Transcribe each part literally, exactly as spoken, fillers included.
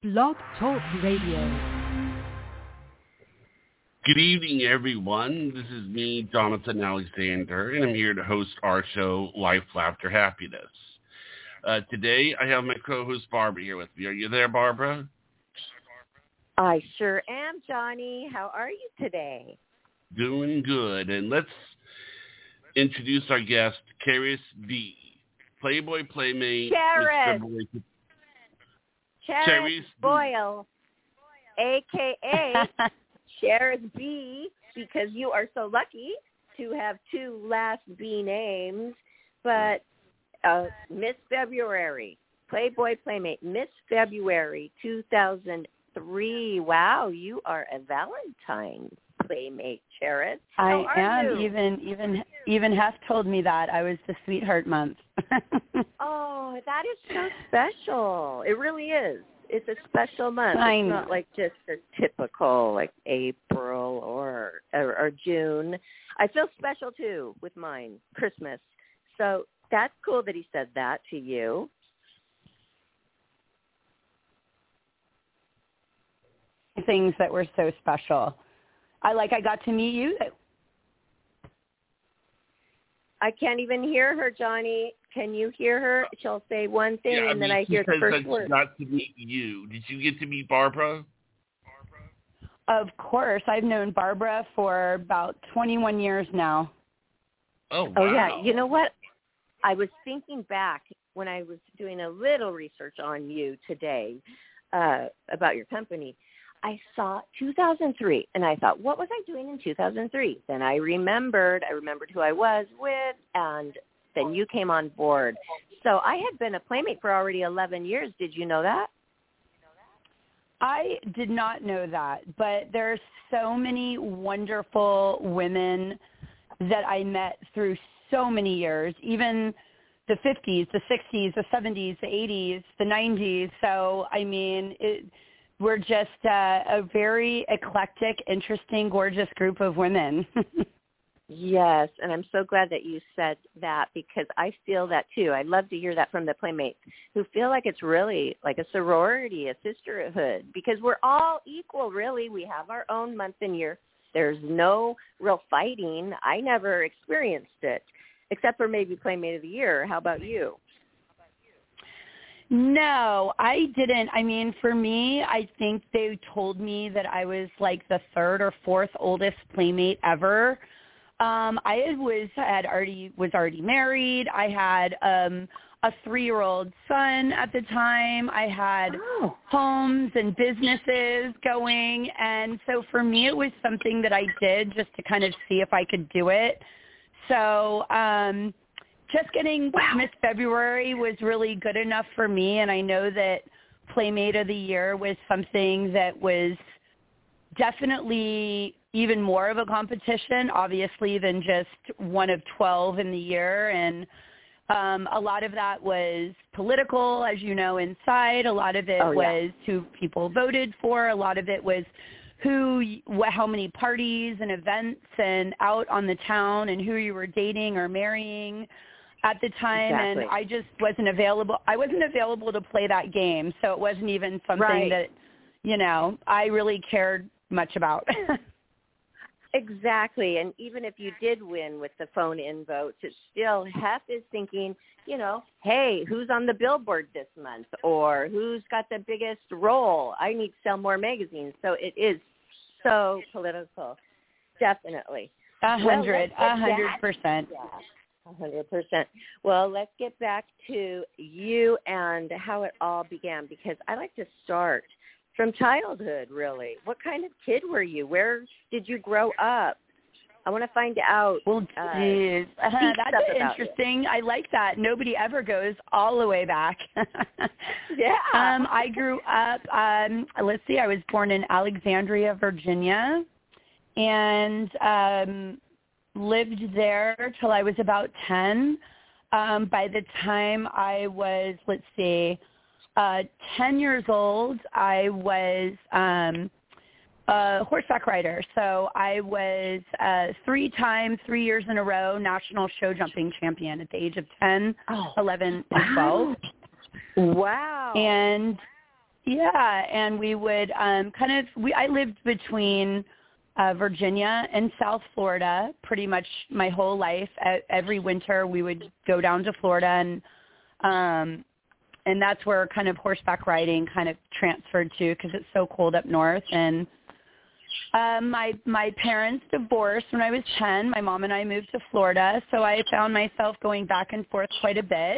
Blog Talk Radio. Good evening, everyone. This is me, Jonathan Alexander, and I'm here to host our show, Life, Laughter, Happiness. Uh, today, I have my co-host, Barbara, here with me. Are you there, Barbara? I sure am, Johnny. How are you today? Doing good. And let's introduce our guest, Charis B. Playboy Playmate. Charis. Charis, Charis Boyle, a k a. Charis B, because you are so lucky to have two last B names. But uh, Miss February, Playboy Playmate, Miss February two thousand three. Wow, you are a Valentine's Playmate, Charis. How I am. you? Even even even Hef told me that I was the sweetheart month. Oh, that is so special. It really is. It's a special month. I It's know. not like just a typical like April or, or or June. I feel special too with mine, Christmas. So that's cool that he said that to you. Things that were so special. I like I got to meet you. I can't even hear her, Johnny. Can you hear her? She'll say one thing, yeah, and I then mean, I hear the says first that word. she got to meet you. Did you get to meet Barbara? Of course, I've known Barbara for about twenty-one years now. Oh, wow. Oh, yeah. You know what? I was thinking back when I was doing a little research on you today uh, about your company. I saw two thousand three, and I thought, what was I doing in two thousand three? Then I remembered. I remembered who I was with, and then you came on board. So I had been a Playmate for already eleven years. Did you know that? I did not know that, but there's so many wonderful women that I met through so many years, even the fifties, the sixties, the seventies, the eighties, the nineties. So, I mean, it, we're just uh, a very eclectic, interesting, gorgeous group of women. Yes, and I'm so glad that you said that because I feel that too. I'd love to hear that from the Playmates who feel like it's really like a sorority, a sisterhood, because we're all equal, really. We have our own month and year. There's no real fighting. I never experienced it, except for maybe Playmate of the Year. How about you? No, I didn't. I mean, for me, I think they told me that I was like the third or fourth oldest Playmate ever. Um, I was had already was already married. I had um, a three-year-old son at the time. I had Oh. homes and businesses going, and so for me, it was something that I did just to kind of see if I could do it. So um, just getting Wow. Miss February was really good enough for me, and I know that Playmate of the Year was something that was definitely even more of a competition, obviously, than just one of twelve in the year. And um, a lot of that was political, as you know, inside. A lot of it Oh, yeah. was who people voted for. A lot of it was who, wh- how many parties and events and out on the town and who you were dating or marrying at the time. Exactly. And I just wasn't available. I wasn't available to play that game, so it wasn't even something Right. that, you know, I really cared much about. Exactly. And even if you did win with the phone-in votes, it's still Hef is thinking, you know, hey, who's on the billboard this month? Or who's got the biggest role? I need to sell more magazines. So it is so political. Definitely. A hundred, Well, a hundred percent. Yeah, a hundred percent. Well, let's get back to you and how it all began, because I like to start from childhood, really. What kind of kid were you? Where did you grow up? I want to find out. Well, uh, geez, uh, speak that's stuff about interesting. I like that. Nobody ever goes all the way back. Yeah. Um, I grew up, um, let's see, I was born in Alexandria, Virginia, and um, lived there till I was about ten. Um, by the time I was, let's see, Uh, ten years old, I was um, a horseback rider. So I was uh, three times, three years in a row, national show jumping champion at the age of ten, oh, eleven, wow. and twelve. Wow. And Yeah, and we would um, kind of, we, I lived between uh, Virginia and South Florida pretty much my whole life. Uh, every winter we would go down to Florida, and um, and that's where kind of horseback riding kind of transferred to because it's so cold up north. And um, my my parents divorced when I was ten. My mom and I moved to Florida, so I found myself going back and forth quite a bit.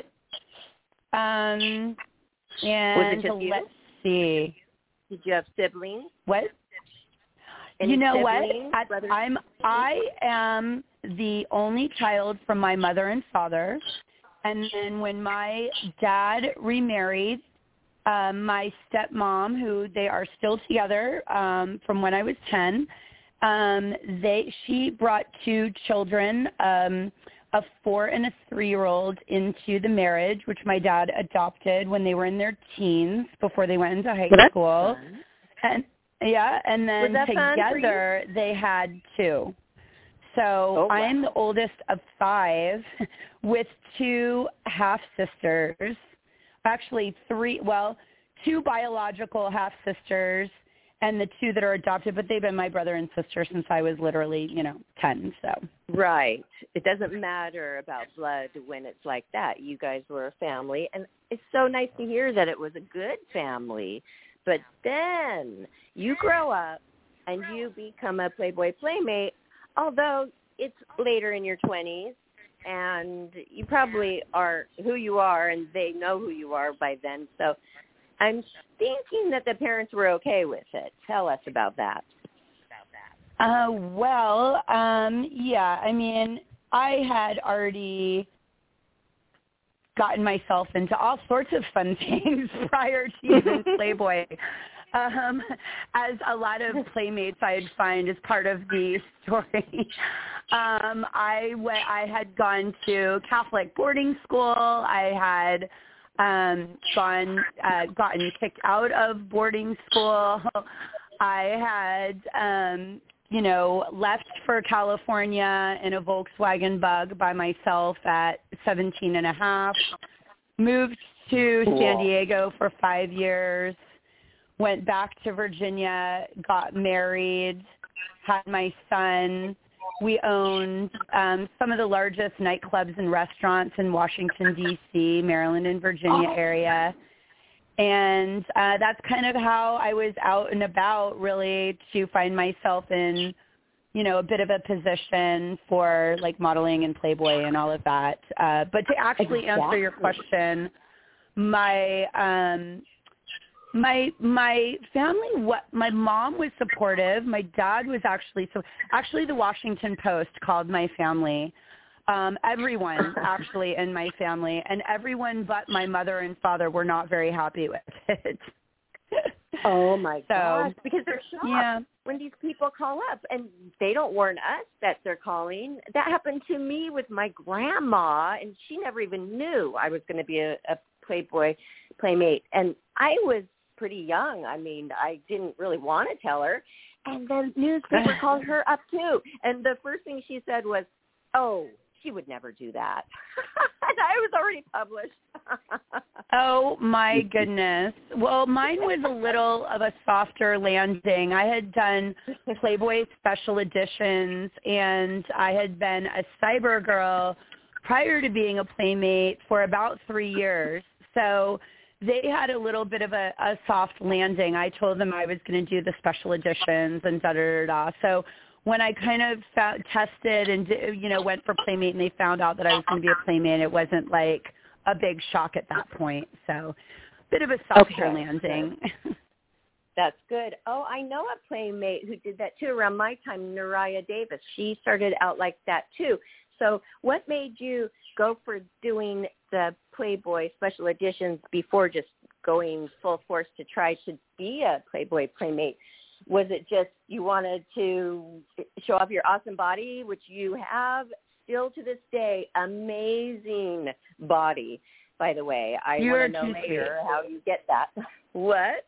Um, and Was it just you? let's see. Did you have siblings? What? Any you know siblings, what? brothers? I'm I am the only child from my mother and father, and then when my dad remarried, um, my stepmom, who they are still together um, from when I was ten, um, they she brought two children, um, a four and a three-year-old, into the marriage, which my dad adopted when they were in their teens before they went into high Well, that's school, fun. and. Yeah, and then Was that fun for together they had two. So Oh, wow. I'm the oldest of five with two half-sisters, actually three, well, two biological half-sisters and the two that are adopted, but they've been my brother and sister since I was literally, you know, ten. So Right. It doesn't matter about blood when it's like that. You guys were a family, and it's so nice to hear that it was a good family. But then you grow up and you become a Playboy Playmate, although it's later in your twenties, and you probably are who you are, and they know who you are by then. So I'm thinking that the parents were okay with it. Tell us about that. Uh, well, um, yeah, I mean, I had already gotten myself into all sorts of fun things prior to even Playboy. Um, as a lot of playmates I'd find as part of the story. Um, I went, I had gone to Catholic boarding school. I had um, gone, uh, gotten kicked out of boarding school. I had, um, you know, left for California in a Volkswagen Bug by myself at seventeen and a half, moved to San Diego for five years, went back to Virginia, got married, had my son. We owned um, some of the largest nightclubs and restaurants in Washington, D C, Maryland, and Virginia area. And uh, that's kind of how I was out and about, really, to find myself in, you know, a bit of a position for, like, modeling and Playboy and all of that. Uh, but to actually Exactly. answer your question, my um, my my family, what my mom was supportive. My dad was actually so. Actually, the Washington Post called my family. Um, everyone actually in my family, and everyone but my mother and father were not very happy with it. Oh, my So, gosh, because they're shocked yeah. when these people call up, and they don't warn us that they're calling. That happened to me with my grandma, and she never even knew I was going to be a, a Playboy Playmate. And I was pretty young. I mean, I didn't really want to tell her. And then newspaper called her up, too. And the first thing she said was, oh, she would never do that. And I was already published. Oh, my goodness. Well, mine was a little of a softer landing. I had done Playboy special editions, and I had been a cyber girl prior to being a Playmate for about three years. So they had a little bit of a, a soft landing. I told them I was going to do the special editions and da-da-da-da. So when I kind of found, tested and, you know, went for Playmate and they found out that I was going to be a Playmate, it wasn't like a big shock at that point. So bit of a softer Okay. landing. That's good. Oh, I know a Playmate who did that too around my time, Naraya Davis. She started out like that too. So what made you go for doing the Playboy special editions before just going full force to try to be a Playboy Playmate? Was it just you wanted to show off your awesome body, which you have still to this day, amazing body, by the way. I You want are to know too later sweet. how you get that. What?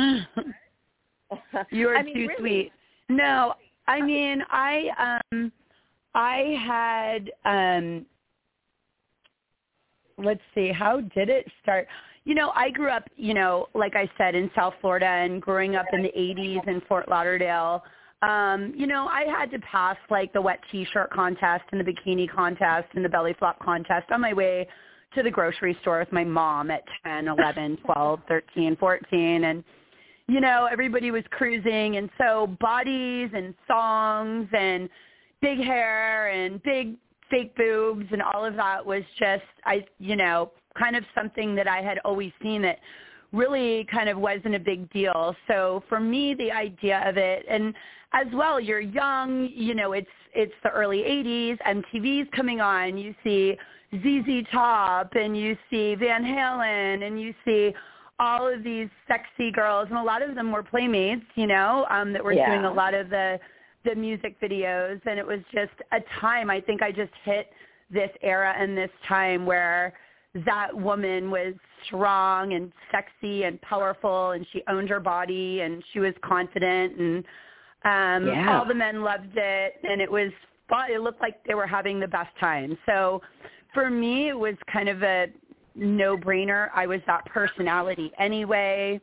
You are I mean, too really. sweet. No, I mean, I um, I had um, let's see, how did it start? you know, I grew up, you know, like I said, in South Florida, and growing up in the eighties in Fort Lauderdale, um, you know, I had to pass like the wet T-shirt contest and the bikini contest and the belly flop contest on my way to the grocery store with my mom at ten, eleven, twelve, thirteen, fourteen, and you know, everybody was cruising, and so bodies and songs and big hair and big fake boobs and all of that was just, I, you know, kind of something that I had always seen that really kind of wasn't a big deal. So for me, the idea of it, and as well, you're young, you know, it's it's the early eighties, M T V's coming on, you see Z Z Top, and you see Van Halen, and you see all of these sexy girls, and a lot of them were playmates, you know, um, that were yeah. doing a lot of the, the music videos. And it was just a time, I think I just hit this era and this time where that woman was strong and sexy and powerful, and she owned her body, and she was confident, and um, yeah. all the men loved it, and it was fun. It looked like they were having the best time. So for me, it was kind of a no-brainer. I was that personality anyway.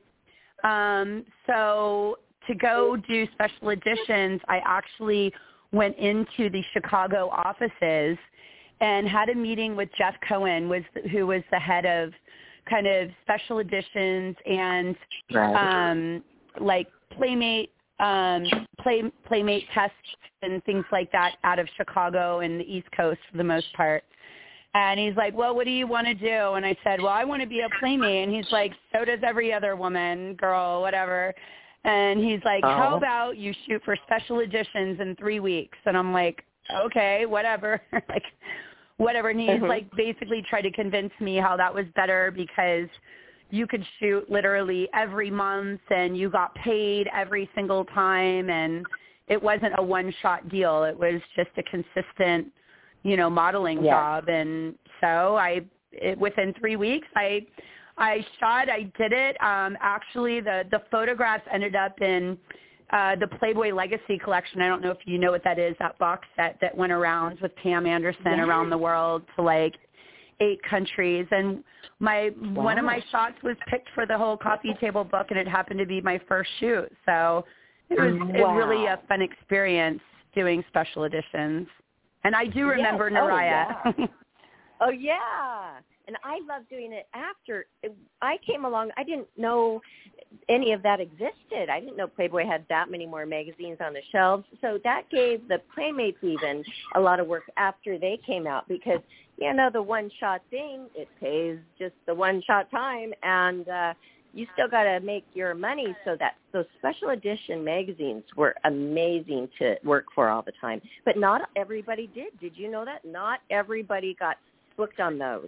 Um, so to go do special editions, I actually went into the Chicago offices and had a meeting with Jeff Cohen, was who was the head of kind of special editions and right. um, like Playmate, um, play, Playmate tests and things like that out of Chicago and the East Coast for the most part. And he's like, well, what do you want to do? And I said, well, I want to be a playmate. And he's like, so does every other woman, girl, whatever. And he's like, oh. how about you shoot for special editions in three weeks? And I'm like, okay, whatever. like, whatever. And he's mm-hmm. like basically tried to convince me how that was better because you could shoot literally every month and you got paid every single time. And it wasn't a one-shot deal. It was just a consistent, you know, modeling yeah. job. And so I, it, within three weeks, I, I shot, I did it. Um, actually, the, the photographs ended up in uh, the Playboy Legacy collection. I don't know if you know what that is, that box set that went around with Pam Anderson yeah. around the world to like eight countries. And my, wow. one of my shots was picked for the whole coffee table book, and it happened to be my first shoot. So it was wow. it really a fun experience doing special editions. And I do remember yes. Naraya. Oh, yeah. oh, yeah. And I love doing it after. I came along. I didn't know any of that existed. I didn't know Playboy had that many more magazines on the shelves. So that gave the Playmates even a lot of work after they came out because, you know, the one-shot thing, it pays just the one-shot time. And uh, you still got to make your money, so that those special edition magazines were amazing to work for all the time. But not everybody did. Did you know that? Not everybody got booked on those.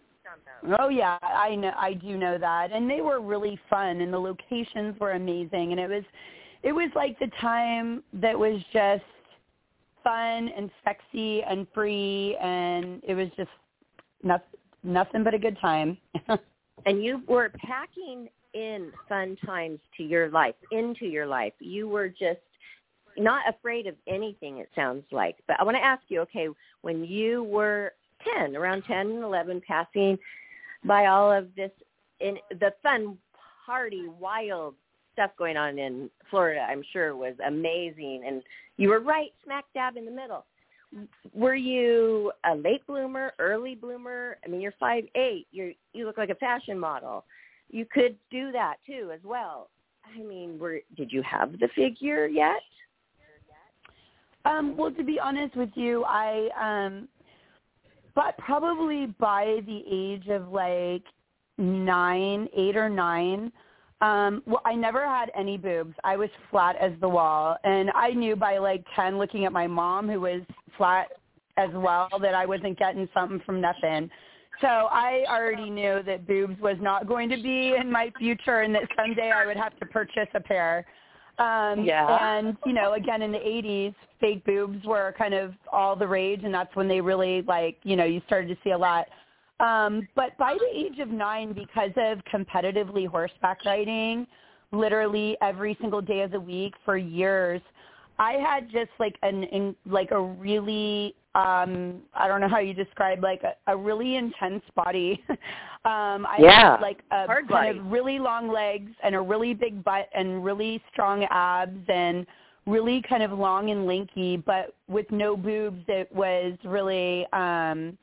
Oh yeah, I know. I do know that, and they were really fun, and the locations were amazing, and it was, it was like the time that was just fun and sexy and free, and it was just nothing, nothing but a good time. And you were packing in fun times to your life, into your life. You were just not afraid of anything, it sounds like. But I want to ask you, okay, when you were ten, around ten and eleven, passing by all of this, in the fun, party, wild stuff going on in Florida, I'm sure was amazing. And you were right smack dab in the middle. Were you a late bloomer, early bloomer? I mean, you're five eight. You you look like a fashion model. You could do that too, as well. I mean, were did you have the figure yet? Um, well, to be honest with you, I, um, but probably by the age of like nine, eight or nine. Um, well, I never had any boobs. I was flat as the wall. And I knew by like ten, looking at my mom, who was flat as well, that I wasn't getting something from nothing. So I already knew that boobs was not going to be in my future and that someday I would have to purchase a pair. Um, yeah. And, you know, again, in the eighties, fake boobs were kind of all the rage, and that's when they really, like, you know, you started to see a lot. Um, but by the age of nine, because of competitively horseback riding, literally every single day of the week for years, I had just like an in, like a really um, I don't know how you describe, like a, a really intense body. um, I yeah. had like a Hard kind body. of really long legs and a really big butt and really strong abs and really kind of long and lanky, but with no boobs. It was really um,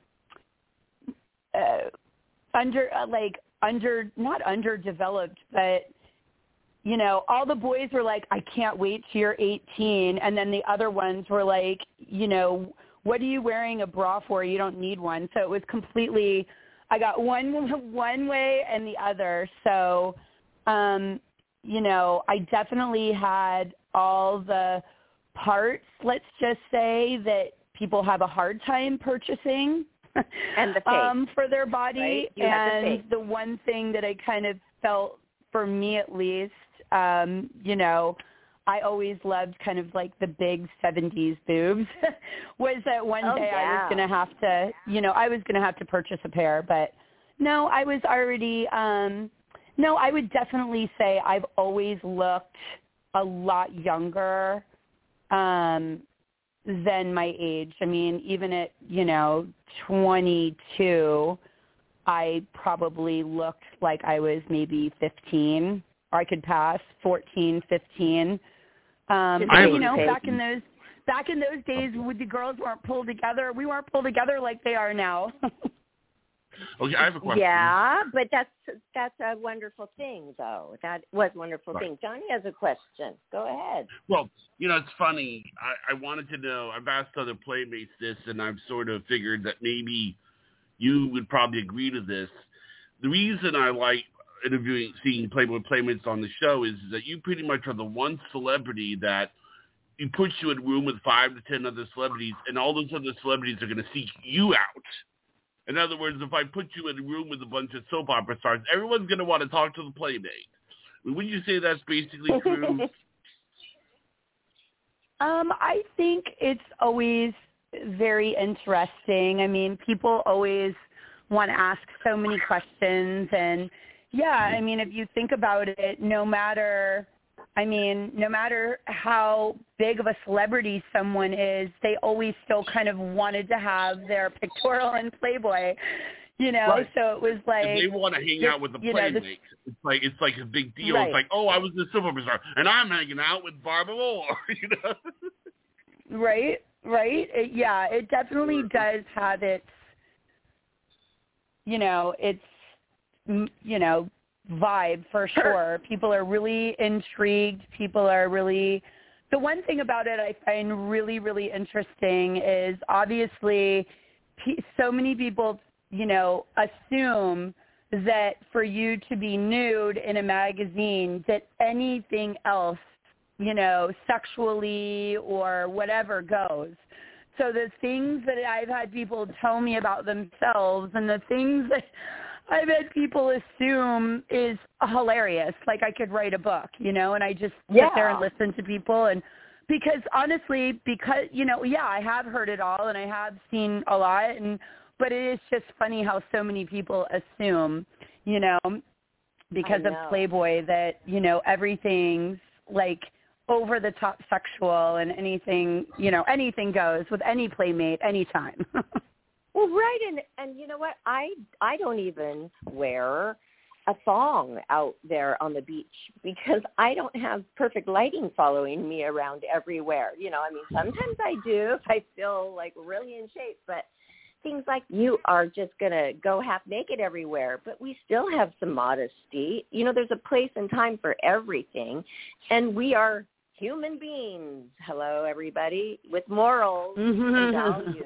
uh, under, uh, like under, not underdeveloped, but you know, all the boys were like, I can't wait till you're eighteen. And then the other ones were like, you know, what are you wearing a bra for? You don't need one. So it was completely, I got one one way and the other. So, um, you know, I definitely had all the parts, let's just say, that people have a hard time purchasing and the face. um, for their body. Right? You had the And face. the one thing that I kind of felt, for me at least, um, you know, I always loved kind of like the big seventies boobs, was that one Oh, day yeah. I was going to have to, you know, I was going to have to purchase a pair. But no, I was already, um, no, I would definitely say I've always looked a lot younger um, than my age. I mean, even at, you know, twenty-two, I probably looked like I was maybe fifteen, or I could pass fourteen, fifteen. Um, I but, you know, would say- back in those back in those days, when the girls weren't pulled together, we weren't pulled together like they are now. Okay, I have a question. Yeah, but that's that's a wonderful thing, though. That was a wonderful Right. thing. Johnny has a question. Go ahead. Well, you know, it's funny. I, I wanted to know, I've asked other playmates this, and I've sort of figured that maybe you would probably agree to this. The reason I like interviewing, seeing Playboy Playmates on the show is that you pretty much are the one celebrity that you put you in a room with five to ten other celebrities, and all those other celebrities are going to seek you out. In other words, if I put you in a room with a bunch of soap opera stars, everyone's going to want to talk to the Playmate. Wouldn't you say that's basically true? Um, I think it's always very interesting. I mean, people always want to ask so many questions. And, yeah, I mean, if you think about it, no matter, I mean, no matter how big of a celebrity someone is, they always still kind of wanted to have their pictorial in Playboy, you know? Right. So it was like, if they want to hang this- out with the you know, Playmate, this- it's like it's like a big deal. Right. It's like, oh, I was the soap opera star, and I'm hanging out with Barbara Moore, you know? Right, right. It, yeah, it definitely does have its, you know, its, mm, you know, vibe for sure. People are really intrigued. People are really, the one thing about it I find really, really interesting is obviously pe- so many people, you know, assume that for you to be nude in a magazine, that anything else, you know, sexually or whatever goes. So the things that I've had people tell me about themselves and the things that I've had people assume is hilarious. Like I could write a book, you know, and I just Yeah. sit there and listen to people. And because honestly, because, you know, yeah, I have heard it all and I have seen a lot. And but it is just funny how so many people assume, you know, because I of know. Playboy that, you know, everything's like over the top sexual and anything, you know, anything goes with any Playmate anytime. Well, right, and and you know what? I I don't even wear a thong out there on the beach because I don't have perfect lighting following me around everywhere. You know, I mean, sometimes I do if I feel like really in shape, but things like you are just going to go half naked everywhere, but we still have some modesty. You know, there's a place and time for everything, and we are human beings. Hello, everybody, with morals and values.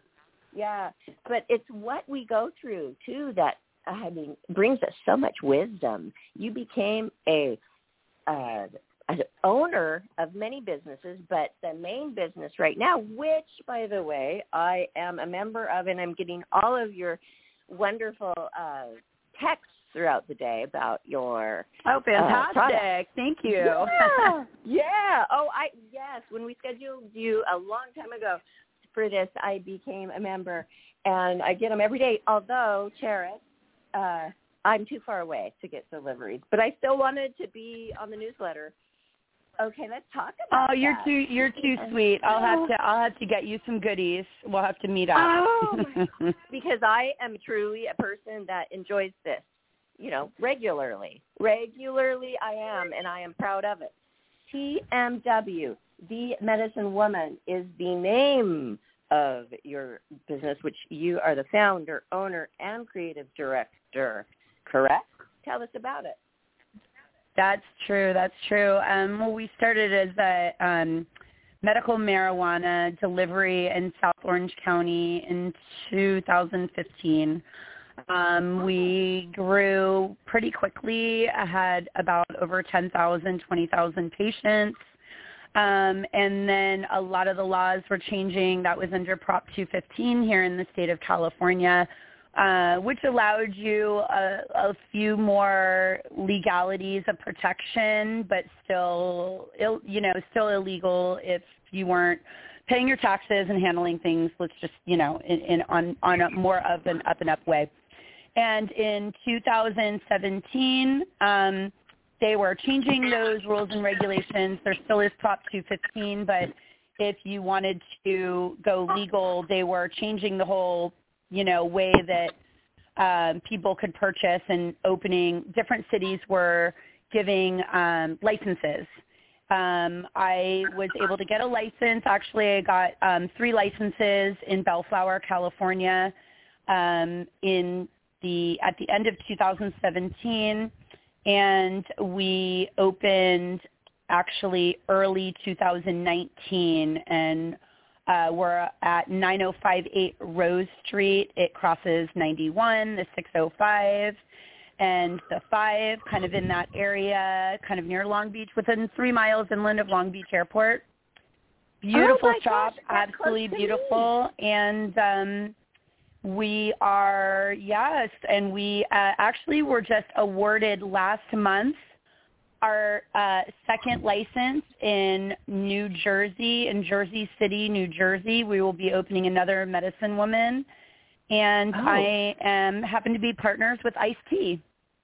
Yeah, but it's what we go through, too, that, I mean, brings us so much wisdom. You became a uh, an owner of many businesses, but the main business right now, which, by the way, I am a member of, and I'm getting all of your wonderful uh, texts throughout the day about your Oh, fantastic. Uh, Thank you. Yeah. yeah. Oh, I yes. When we scheduled you a long time ago for this, I became a member, and I get them every day, although, Charis, uh, I'm too far away to get deliveries. But I still wanted to be on the newsletter. Okay, let's talk about Oh, you're that. too you're too sweet. I'll have to I'll have to get you some goodies. We'll have to meet up. Oh, my because I am truly a person that enjoys this, you know, regularly. Regularly I am, and I am proud of it. T M W, The Medicine Woman, is the name of your business, which you are the founder, owner, and creative director, correct? Tell us about it. That's true. That's true. Um, well, we started as a um, medical marijuana delivery in South Orange County in two thousand fifteen. Um, we grew pretty quickly. I had about over ten thousand, twenty thousand patients. Um, and then a lot of the laws were changing. That was under Prop two fifteen here in the state of California. Uh, which allowed you a, a few more legalities of protection, but still, Ill, you know, still illegal if you weren't paying your taxes and handling things. Let's just, you know, in, in on on a more of an up and up way. And in two thousand seventeen, um, they were changing those rules and regulations. There still is Prop two fifteen, but if you wanted to go legal, they were changing the whole, you know, way that um, people could purchase, and opening different cities were giving um, licenses. Um, I was able to get a license. Actually, I got um, three licenses in Bellflower, California, um, in the at the end of two thousand seventeen, and we opened actually early two thousand nineteen, and Uh, we're at nine oh five eight Rose Street. It crosses ninety-one, the six oh five, and the five, kind of in that area, kind of near Long Beach, within three miles inland of Long Beach Airport. Beautiful oh shop, gosh, absolutely beautiful. And um, we are, yes, and we uh, actually were just awarded last month our uh, second license in New Jersey, in Jersey City, New Jersey. We will be opening another Medicine Woman, and oh. I am happen to be partners with Ice-T.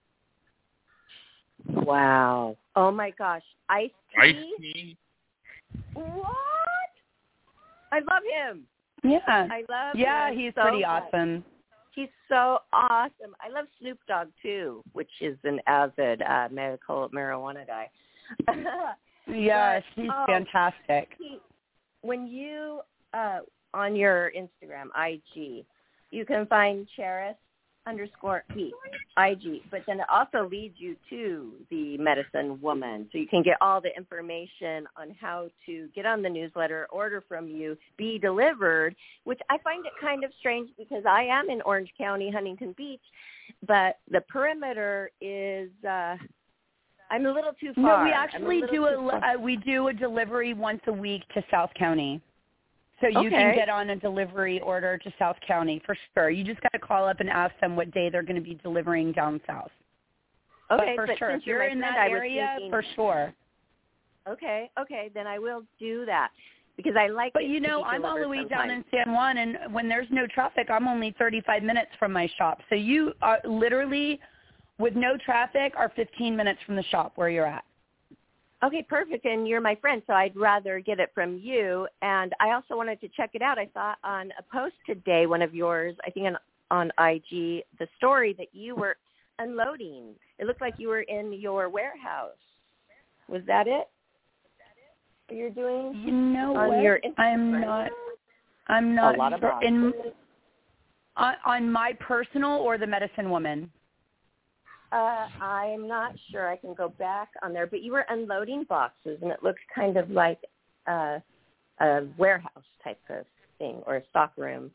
Wow. Oh, my gosh. Ice-T? Ice-T? What? I love him. Yeah. I love yeah, him he's so pretty much. awesome. He's so awesome. I love Snoop Dogg, too, which is an avid uh, medical marijuana guy. Yes, but, he's oh, fantastic. He, when you, uh, on your Instagram, I G, you can find Charis underscore P, I G, but then it also leads you to the Medicine Woman. So you can get all the information on how to get on the newsletter, order from you, be delivered, which I find it kind of strange because I am in Orange County, Huntington Beach, but the perimeter is, uh, I'm a little too far. No, we actually a do a, uh, we do a delivery once a week to South County. So you okay. can get on a delivery order to South County for sure. You just got to call up and ask them what day they're going to be delivering down south. Okay, but for but sure, since if you're in friend, that area, thinking, for sure. Okay, okay, then I will do that because I like. But it you know, to be I'm all the way sometimes. down in San Juan, and when there's no traffic, I'm only thirty-five minutes from my shop. So you are literally, with no traffic, are fifteen minutes from the shop where you're at. Okay, perfect. And you're my friend, so I'd rather get it from you. And I also wanted to check it out. I saw on a post today, one of yours, I think on, on I G, the story that you were unloading. It looked like you were in your warehouse. Was that it? You're doing? You know on what? Your I'm not. I'm not. A lot of sure. in on, on my personal or the Medicine Woman. Uh, I'm not sure. I can go back on there, but you were unloading boxes, and it looks kind of like uh, a warehouse type of thing or a stock room.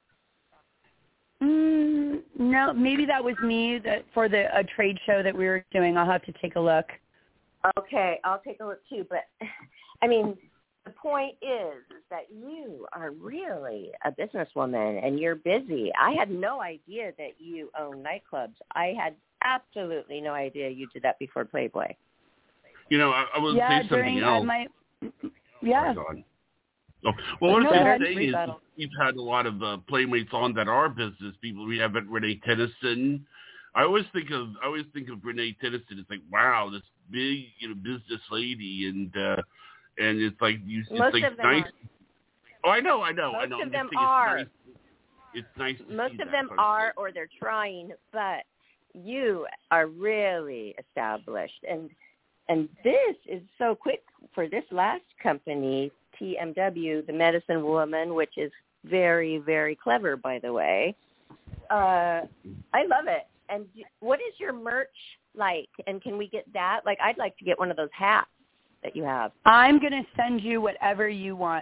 Mm, no, maybe that was me that for the a trade show that we were doing. I'll have to take a look. Okay, I'll take a look too. But I mean, the point is, is that you are really a businesswoman and you're busy. I had no idea that you own nightclubs. I had absolutely no idea you did that before Playboy. You know, I, I will yeah, say something during, else. Uh, my, yeah. Oh, well, what No, I was go going to ahead. say is Rebuttal. we've had a lot of uh, playmates on that are business people. We have Renee Tennyson. I always think of I always think of Renee Tennyson as like, wow, this big, you know, business lady, and uh, and it's like you. It's Most like of them nice. are. Oh, I know, I know, Most I know. of them it's are. Nice. It's nice. To Most see of that, them but- are, or they're trying, but you are really established, and and this is so quick for this last company, T M W, the Medicine Woman, which is very, very clever, by the way. Uh, I love it. And what is your merch like? And can we get that? Like, I'd like to get one of those hats that you have. I'm going to send you whatever you want.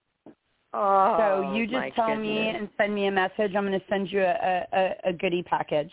Oh, so you just my tell goodness. me and send me a message. I'm going to send you a, a, a goodie package.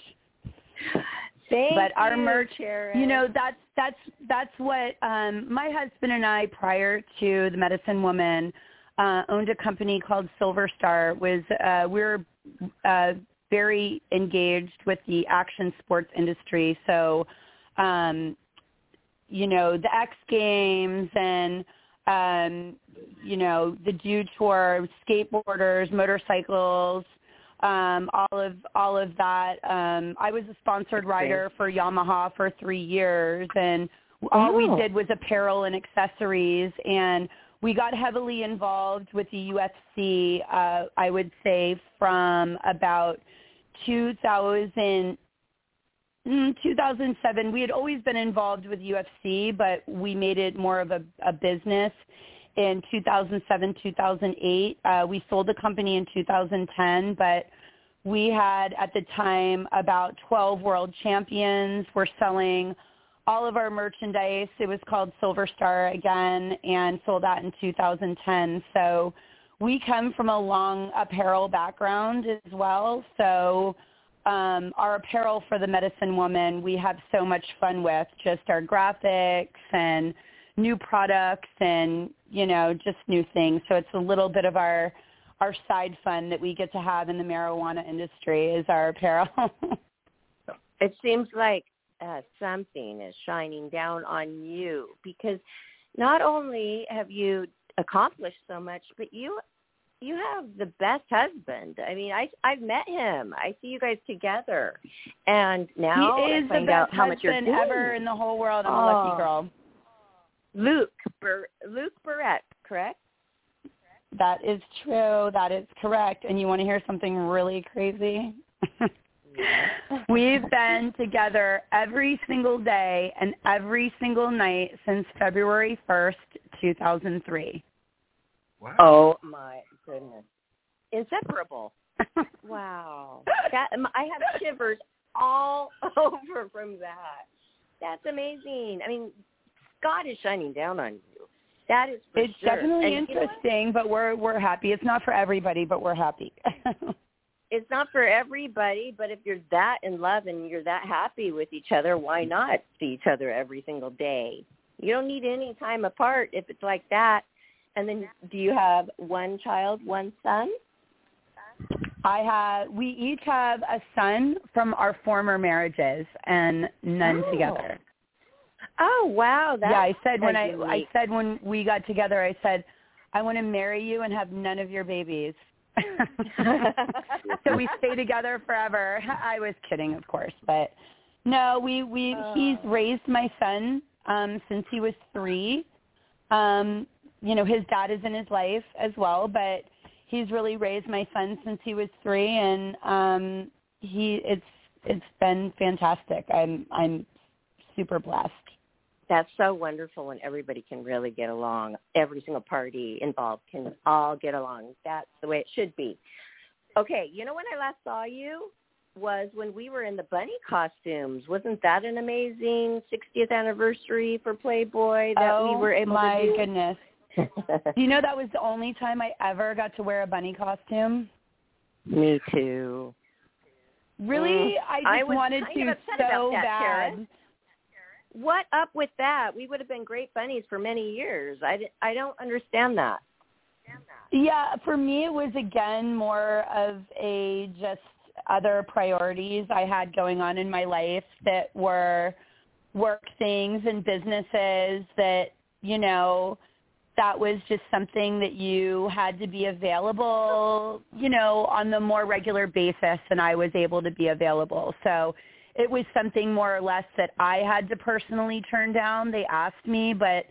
Thank but our you, merch, Sharon. you know, that's that's that's what um, my husband and I, prior to the Medicine Woman, uh, owned a company called Silver Star. Was uh, we were uh, very engaged with the action sports industry. So, um, you know, the X Games and um, you know the Dew Tour, skateboarders, motorcycles. Um, all of all of that. Um, I was a sponsored rider for Yamaha for three years, and all Oh. we did was apparel and accessories. And we got heavily involved with the U F C. Uh, I would say from about two thousand, two thousand seven. We had always been involved with U F C, but we made it more of a, a business. In two thousand seven, two thousand eight, uh, we sold the company in two thousand ten, but we had at the time about twelve world champions. We're selling all of our merchandise. It was called Silver Star again, and sold that in two thousand ten. So we come from a long apparel background as well. So um, our apparel for the Medicine Woman, we have so much fun with, just our graphics and new products and, you know, just new things. So it's a little bit of our our side fun that we get to have in the marijuana industry is our apparel. It seems like uh, something is shining down on you, because not only have you accomplished so much, but you you have the best husband. I mean, I I've met him. I see you guys together, and now he I is the find best out how much you're husband doing. ever in the whole world. I'm Oh. a lucky girl. Luke Bur- Luke Barrett, correct? That is true. That is correct. And you want to hear something really crazy? We've been together every single day and every single night since February first, two thousand three. Wow. Oh my goodness, inseparable! Wow, that I have shivers all over from that. That's amazing. I mean, God is shining down on you. That is for It's sure. definitely And you know what? interesting, but we're we're happy. It's not for everybody, but we're happy. It's not for everybody, but if you're that in love and you're that happy with each other, why not see each other every single day? You don't need any time apart if it's like that. And then do you have one child, one son? I have. We each have a son from our former marriages, and none Oh. together. Oh wow! That's yeah, I said when I unique. I said when we got together, I said I want to marry you and have none of your babies. So we stay together forever. I was kidding, of course, but no, we we Oh. he's raised my son um, since he was three. Um, you know, his dad is in his life as well, but he's really raised my son since he was three, and um, he it's it's been fantastic. I'm I'm super blessed. That's so wonderful when everybody can really get along. Every single party involved can all get along. That's the way it should be. Okay, you know when I last saw you was when we were in the bunny costumes. Wasn't that an amazing sixtieth anniversary for Playboy that oh, we were able my to do? goodness. Do you know that was the only time I ever got to wear a bunny costume? Me too. Really? Mm, I just I was wanted kind to of upset so about that, bad. Sharon. What up with that? We would have been great bunnies for many years. I, I don't understand that. Yeah, for me it was again more of a just other priorities I had going on in my life that were work things and businesses that, you know, that was just something that you had to be available, you know, on the more regular basis, and I was able to be available. So it was something more or less that I had to personally turn down. They asked me, but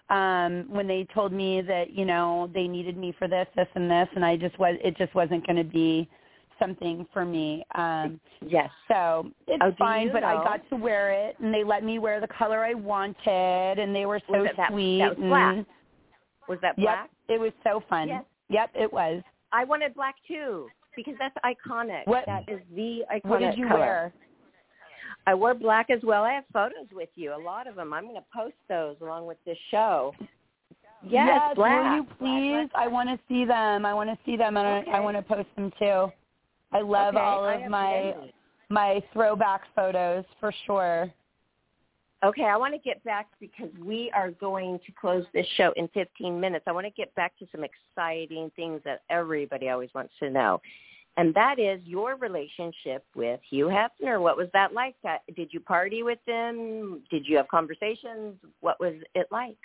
um, when they told me that, you know, they needed me for this, this, and this, and I just was, it just wasn't going to be something for me. Um, yes. So it's oh, fine, but know? I got to wear it, and they let me wear the color I wanted, and they were so was that, sweet. That was and, black. Was that black? Yep, it was so fun. Yes. Yep, it was. I wanted black too because that's iconic. What, that is the iconic What did you color. wear? I wore black as well. I have photos with you, a lot of them. I'm going to post those along with this show. Yes, yes black. Will you please? Black, black. I want to see them. I want to see them, and okay. I, I want to post them too. I love okay. all of my many. my throwback photos for sure. Okay, I want to get back because we are going to close this show in fifteen minutes. I want to get back to some exciting things that everybody always wants to know. And that is your relationship with Hugh Hefner. What was that like? Did you party with him? Did you have conversations? What was it like?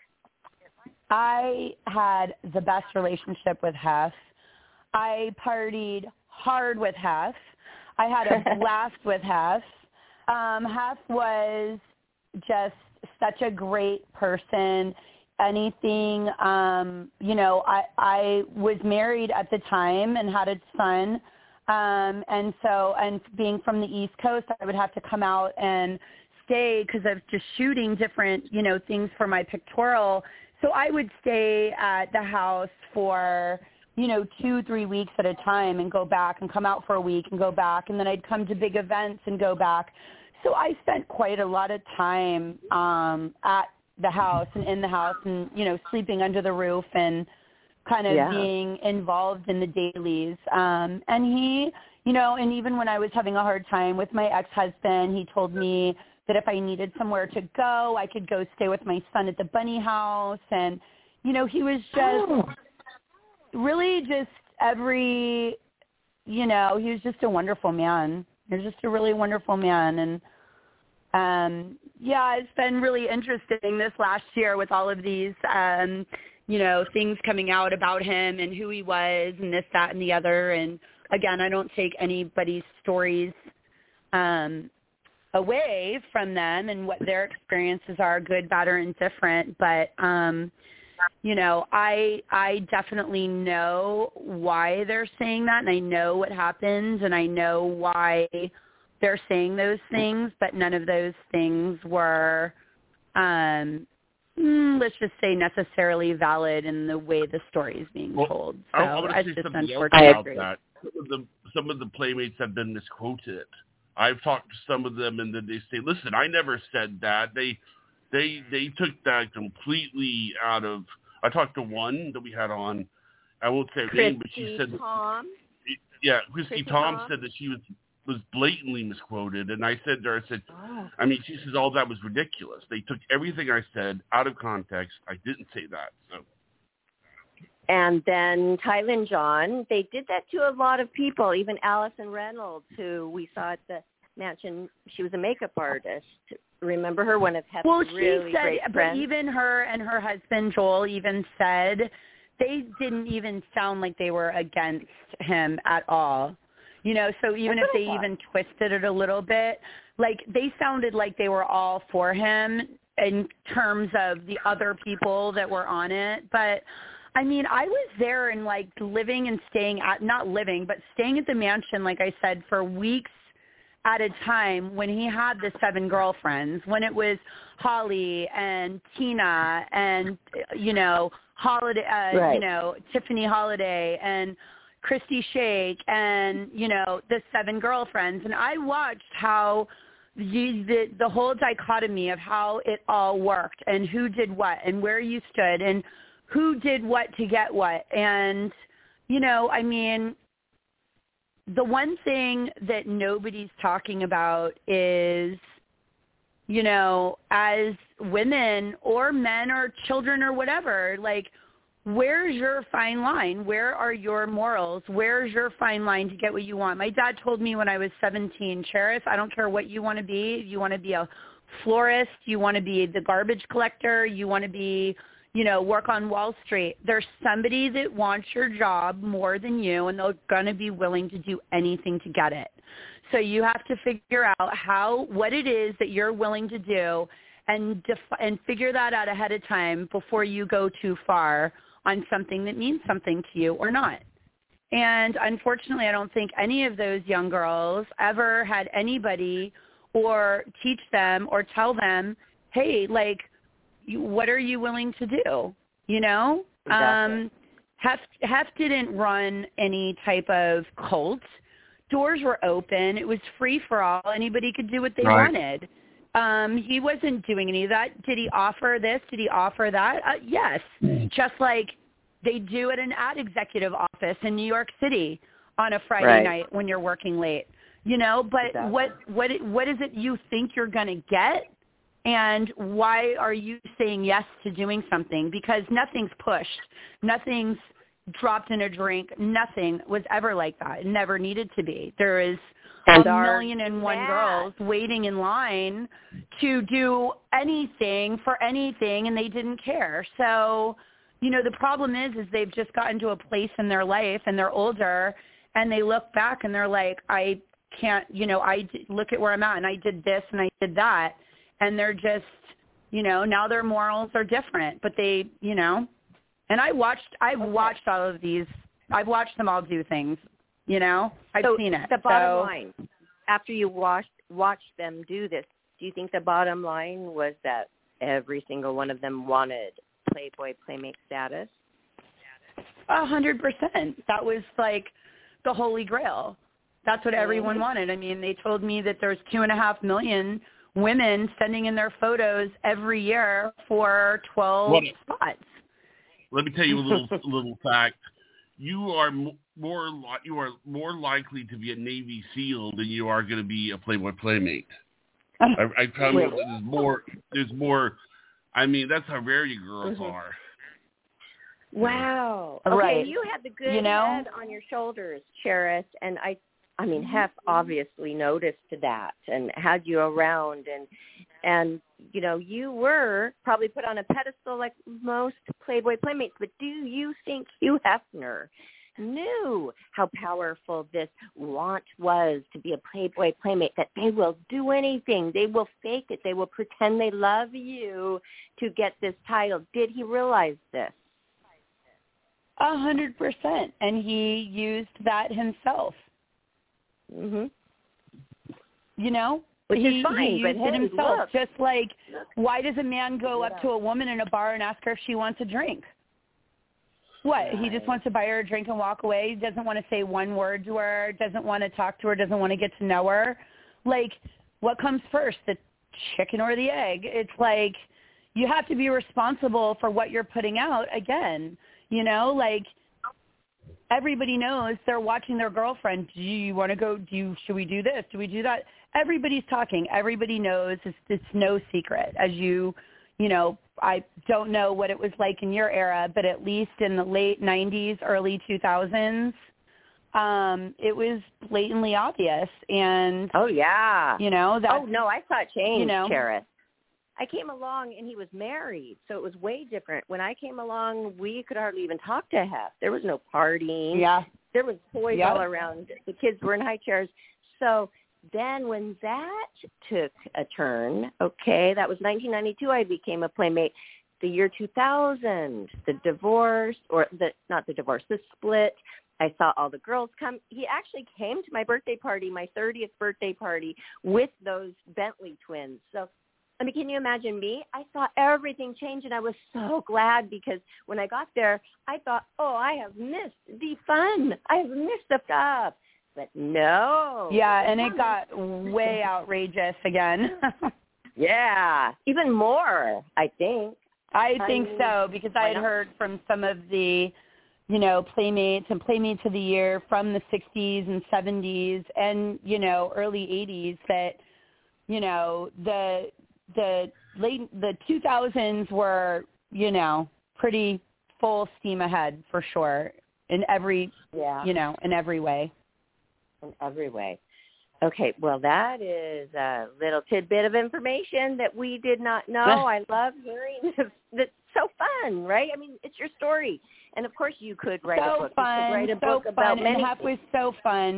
I had the best relationship with Hef. I partied hard with Hef. I had a blast with Hef. Um, Hef was just such a great person. Anything, um, you know, I, I was married at the time and had a son. Um, and so, and being from the East Coast, I would have to come out and stay because of just shooting different, you know, things for my pictorial. So I would stay at the house for, you know, two, three weeks at a time and go back and come out for a week and go back. And then I'd come to big events and go back. So I spent quite a lot of time um, at the house and in the house and, you know, sleeping under the roof and kind of yeah. being involved in the dailies. Um, and he, you know, and even when I was having a hard time with my ex-husband, he told me that if I needed somewhere to go, I could go stay with my son at the bunny house. And, you know, he was just oh. really just every, you know, he was just a wonderful man. He was just a really wonderful man. And, um, yeah, it's been really interesting this last year with all of these, um, you know, things coming out about him and who he was and this, that, and the other. And, again, I don't take anybody's stories um, away from them and what their experiences are, good, bad, or indifferent. But, um, you know, I I definitely know why they're saying that, and I know what happens, and I know why they're saying those things, but none of those things were, um, let's just say, necessarily valid in the way the story is being well, told. So I, I want to it's say just something else unfortunate. about that. Some of, the, some of the playmates have been misquoted. I've talked to some of them, and then they say, listen, I never said that. They they they took that completely out of – I talked to one that we had on. I won't say her name, but she said – Tom. Yeah, Christy, Christy Tom, Tom said that she was was blatantly misquoted. And I said to her, I said, oh. I mean, she says, all that was ridiculous. They took everything I said out of context. I didn't say that. So. And then Tylin John, they did that to a lot of people, even Allison Reynolds, who we saw at the mansion. She was a makeup artist. Remember her? One of Hef's well, really she said, great friends. But even her and her husband, Joel, even said they didn't even sound like they were against him at all. You know, so even That's if they even twisted it a little bit, like they sounded like they were all for him in terms of the other people that were on it. But I mean, I was there and like living and staying at, not living, but staying at the mansion, like I said, for weeks at a time when he had the seven girlfriends, when it was Holly and Tina and, you know, Holiday, uh, right. you know, Tiffany Holiday and Christy Shake and, you know, the seven girlfriends. And I watched how the, the the whole dichotomy of how it all worked and who did what and where you stood and who did what to get what. And, you know, I mean, the one thing that nobody's talking about is, you know, as women or men or children or whatever, like, where's your fine line? Where are your morals? Where's your fine line to get what you want? My dad told me when I was seventeen, Sheriff, I don't care what you want to be. You want to be a florist. You want to be the garbage collector. You want to be, you know, work on Wall Street. There's somebody that wants your job more than you, and they're going to be willing to do anything to get it. So you have to figure out how, what it is that you're willing to do and def- and figure that out ahead of time before you go too far on something that means something to you or not. And unfortunately, I don't think any of those young girls ever had anybody or teach them or tell them, hey, like, you, what are you willing to do? You know? Exactly. Um, Heft, Heft didn't run any type of cult. Doors were open. It was free for all. Anybody could do what they Right. wanted. Um, he wasn't doing any of that. Did he offer this? Did he offer that? Uh, yes. Just like they do at an ad executive office in New York City on a Friday Right. night when you're working late. You know, but Exactly. what what it- what is it you think you're going to get? And why are you saying yes to doing something? Because nothing's pushed. Nothing's dropped in a drink. Nothing was ever like that. It never needed to be. There is And a our million and one Matt. girls waiting in line to do anything for anything, and they didn't care. So, you know, the problem is, is they've just gotten to a place in their life, and they're older, and they look back, and they're like, I can't, you know, I d- look at where I'm at, and I did this, and I did that, and they're just, you know, now their morals are different, but they, you know, and I watched, I've Okay. watched all of these, I've watched them all do things, you know, I've so seen it. The bottom so, line, after you watched watched them do this, do you think the bottom line was that every single one of them wanted Playboy Playmate status? A hundred percent. That was like the holy grail. That's what everyone Mhm. wanted. I mean, they told me that there's two and a half million women sending in their photos every year for twelve What? spots. Let me tell you a little little fact. You are m- more li- you are more likely to be a Navy SEAL than you are going to be a Playboy Playmate. I, I found that there's more. There's more. I mean, that's how rare you girls Mhm. are. Wow. Okay, Right. you had the good You know? head on your shoulders, Cheris, and I I mean, Hef obviously noticed that and had you around, and and you know, you were probably put on a pedestal like most Playboy Playmates, but do you think Hugh Hefner knew how powerful this want was to be a Playboy Playmate, that they will do anything, they will fake it, they will pretend they love you to get this title? Did he realize this? A hundred percent. And he used that himself. Mm-hmm. You know? Which he, is fine, he but used it hey, himself. look. Just like, why does a man go Yeah. up to a woman in a bar and ask her if she wants a drink? What? He just Right. wants to buy her a drink and walk away? He doesn't want to say one word to her, doesn't want to talk to her, doesn't want to get to know her? Like, what comes first, the chicken or the egg? It's like, you have to be responsible for what you're putting out again. You know, like, everybody knows they're watching their girlfriend. Do you want to go? Do you, should we do this? Do we do that? Everybody's talking. Everybody knows. It's, it's no secret. As you, you know, I don't know what it was like in your era, but at least in the late nineties, early two thousands, um, it was blatantly obvious. And, Oh, yeah. you know, that's, oh, no, I saw it change, you know. Cheris. I came along and he was married, so it was way different. When I came along, we could hardly even talk to Hef. There was no partying. yeah. There was toys Yep. all around. The kids were in high chairs. So then when that took a turn, okay, that was nineteen ninety-two, I became a Playmate. The year two thousand, the divorce, or the not the divorce, the split, I saw all the girls come. He actually came to my birthday party, my thirtieth birthday party, with those Bentley twins. So, I mean, can you imagine me? I saw everything change, and I was so glad because when I got there, I thought, oh, I have missed the fun. I have missed the stuff. But no. Yeah, and it got way outrageous again. Yeah, even more, I think. I think I mean, so, because I why had not? heard from some of the, you know, Playmates and Playmates of the Year from the sixties and seventies and, you know, early eighties that, you know, the the late the two thousands were, you know, pretty full steam ahead for sure in every, Yeah. you know, in every way. In every way. Okay, well, that is a little tidbit of information that we did not know. I love hearing this. It's so fun, right? I mean, it's your story. And, of course, you could write so a book. fun, you could write a so book about fun, many and Hef was so fun.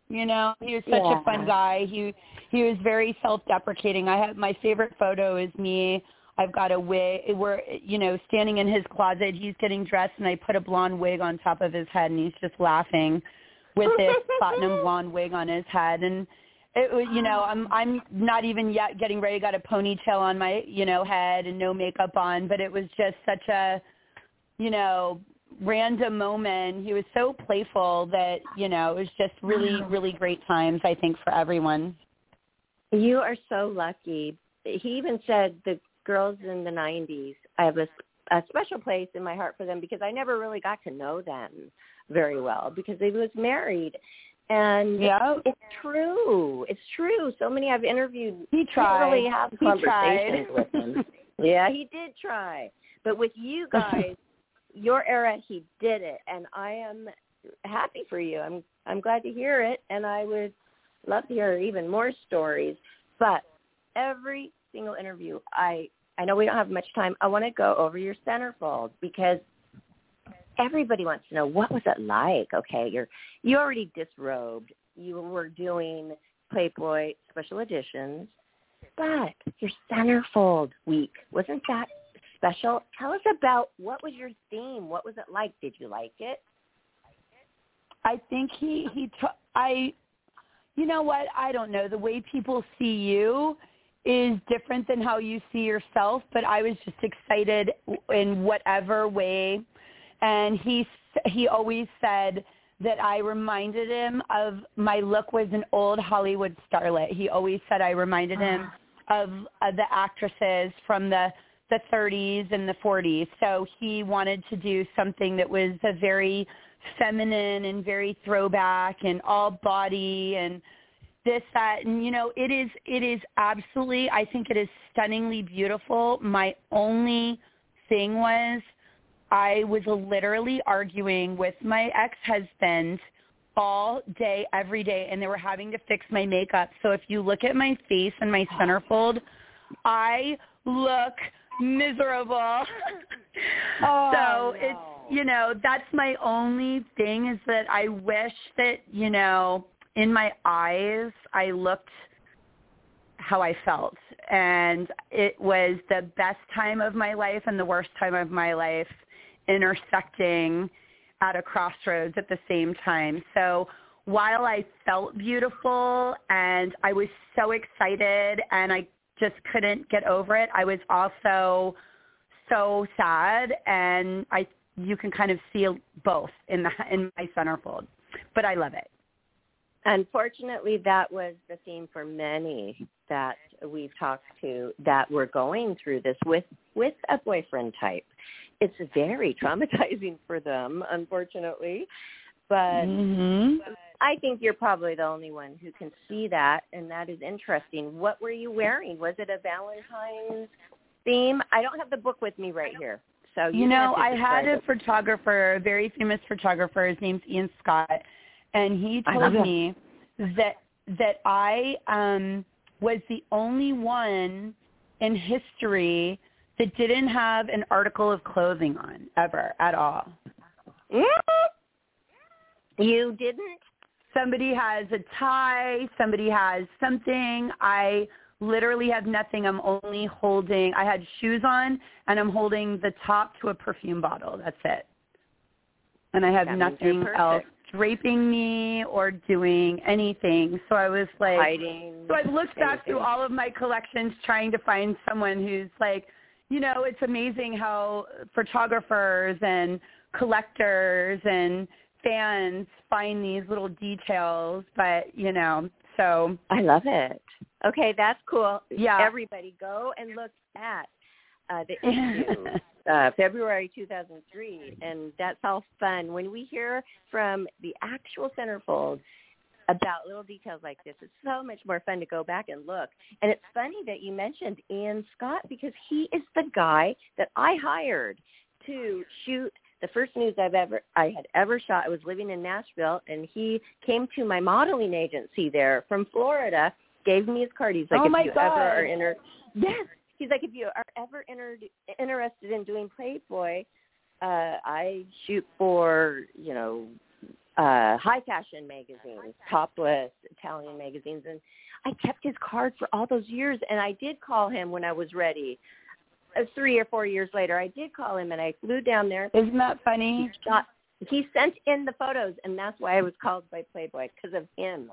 You know, he was such yeah. a fun guy. He he was very self-deprecating. I have my favorite photo is me. I've got a wig. We're, you know, standing in his closet. He's getting dressed, and I put a blonde wig on top of his head, and he's just laughing with this platinum blonde wig on his head. And it was, you know, I'm I'm not even yet getting ready. Got a ponytail on my, you know, head and no makeup on, but it was just such a, you know, random moment. He was so playful that, you know, it was just really, really great times, I think, for everyone. You are so lucky. He even said the girls in the nineties, I have a, a special place in my heart for them because I never really got to know them very well because they was married. And yeah. it's true. It's true. So many I've interviewed he tried. Don't really have he conversations tried. with him. Yeah, he did try. But with you guys, your era, he did it. And I am happy for you. I'm I'm glad to hear it. And I would love to hear even more stories. But every single interview, I, I know we don't have much time. I want to go over your centerfold because everybody wants to know, what was it like? Okay, you're you already disrobed. You were doing Playboy special editions, but your centerfold week, wasn't that special? Tell us about what was your theme? What was it like? Did you like it? I think he, he t- I, you know what? I don't know. The way people see you is different than how you see yourself, but I was just excited in whatever way. And he he always said that I reminded him of my look was an old Hollywood starlet. He always said I reminded him of, of the actresses from the, the thirties and the forties. So he wanted to do something that was a very feminine and very throwback and all body and this, that, and, you know, it is it is absolutely, I think it is stunningly beautiful. My only thing was I was literally arguing with my ex-husband all day, every day, and they were having to fix my makeup. So if you look at my face and my centerfold, I look miserable. Oh, so no. it's, you know, that's my only thing is that I wish that, you know, in my eyes, I looked how I felt. And it was the best time of my life and the worst time of my life intersecting at a crossroads at the same time. So while I felt beautiful and I was so excited and I just couldn't get over it, I was also so sad, and I you can kind of see both in the in my centerfold. But I love it. Unfortunately, that was the theme for many that we've talked to that were going through this with, with a boyfriend type. It's very traumatizing for them, unfortunately. But mm-hmm. I think you're probably the only one who can see that, and that is interesting. What were you wearing? Was it a Valentine's theme? I don't have the book with me right here. So You, you know, I had a it. photographer, a very famous photographer. His name's Ian Scott. And he told me that that I um, was the only one in history that didn't have an article of clothing on ever at all. You didn't? Somebody has a tie. Somebody has something. I literally have nothing. I'm only holding, I had shoes on, and I'm holding the top to a perfume bottle. That's it. And I have that nothing else draping me or doing anything. So I was like, hiding. So I looked back anything. through all of my collections trying to find someone who's like, you know, it's amazing how photographers and collectors and fans find these little details. But, you know, so. I love it. Okay, that's cool. Yeah. Everybody go and look at uh, the issue. Uh, February two thousand three, and that's all fun. When we hear from the actual centerfold about little details like this, it's so much more fun to go back and look. And it's funny that you mentioned Ian Scott because he is the guy that I hired to shoot the first news I've ever I had ever shot. I was living in Nashville, and he came to my modeling agency there from Florida, gave me his card. He's like, oh if my you God. ever are inter- yes. He's like, if you are ever inter- interested in doing Playboy, uh, I shoot for, you know, uh, high fashion magazines, topless Italian magazines, and I kept his card for all those years. And I did call him when I was ready. Uh, three or four years later, I did call him, and I flew down there. Isn't that funny? He, shot, he sent in the photos, and that's why I was called by Playboy, because of him.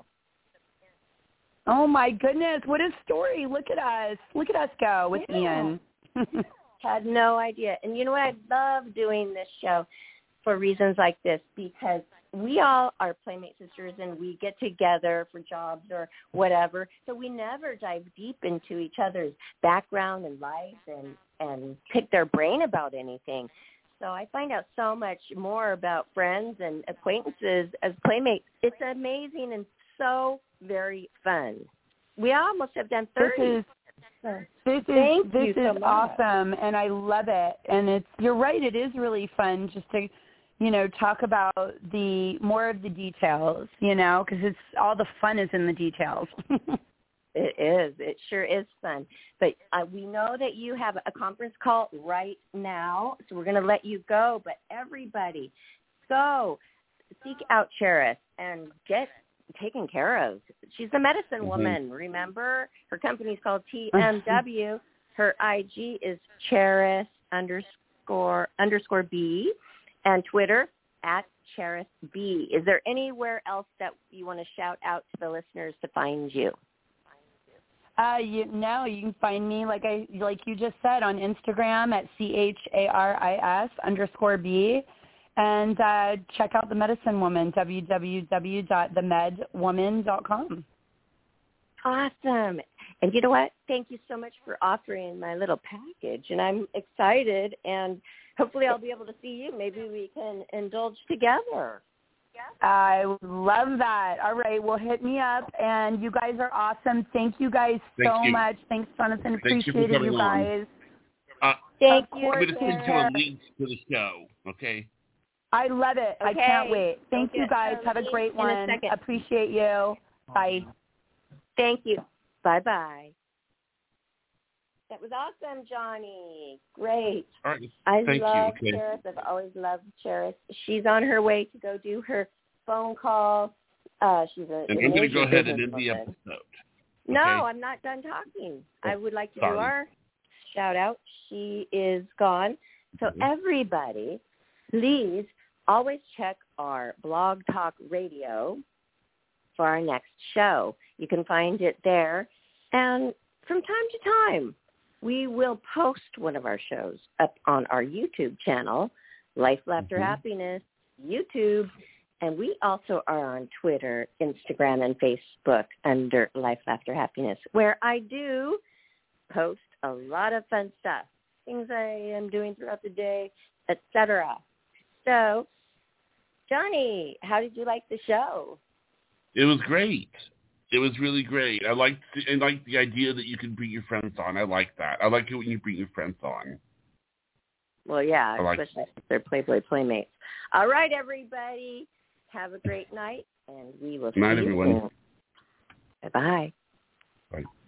Oh, my goodness. What a story. Look at us. Look at us go with Yeah. Ian. Had no idea. And you know what? I love doing this show for reasons like this, because we all are Playmate sisters and we get together for jobs or whatever. So we never dive deep into each other's background and life and, and pick their brain about anything. So I find out so much more about friends and acquaintances as Playmates. It's amazing and so very fun. We almost have done thirty. This is this is Thank this you is so much. awesome, and I love it. And it's you're right. It is really fun just to, you know, talk about the more of the details. You know, because it's all the fun is in the details. It is. It sure is fun. But uh, we know that you have a conference call right now, so we're going to let you go. But everybody, go seek out Charis and get taken care of. She's a medicine Mm-hmm. woman, remember? Her company's called T M W. Her I G is Charis underscore underscore B, and Twitter at Charis B. Is there anywhere else that you want to shout out to the listeners to find you? Uh, you no, you can find me like I like you just said on Instagram at C H A R I S underscore B. And uh, check out The Medicine Woman, w w w dot the med woman dot com. Awesome. And you know what? Thank you so much for offering my little package. And I'm excited. And hopefully I'll be able to see you. Maybe we can indulge together. I would love that. All right. Well, hit me up. And you guys are awesome. Thank you guys Thank so you. much. Thanks, Jonathan. Thank you for Appreciate it, coming you on. guys. Uh, Thank Of you. course, I'm going to send you a Sarah. link to the show, okay? I love it. I Okay. can't wait. Thank We'll you get guys. the Have a link great in a one. second. Appreciate you. Bye. Thank you. Bye-bye. That was awesome, Johnny. Great. All right. I Thank love you. Okay. Charis. I've always loved Charis. She's on her way to go do her phone call. Uh, she's a And I'm going to go ahead and end the businesswoman. episode. No, Okay. I'm not done talking. I would like to Sorry. do our shout out. She is gone. So Mhm. everybody, please always check our Blog Talk Radio for our next show. You can find it there. And from time to time, we will post one of our shows up on our YouTube channel, Life, Laughter, Mhm. Happiness, YouTube. And we also are on Twitter, Instagram, and Facebook under Life, Laughter, Happiness, where I do post a lot of fun stuff, things I am doing throughout the day, et cetera. So, Johnny, how did you like the show? It was great. It was really great. I liked the, I liked the idea that you can bring your friends on. I like that. I like it when you bring your friends on. Well, yeah, I like especially since they're Playboy Playmates. All right, everybody. Have a great night, and we will see Night, you everyone. soon. Bye-bye. Bye.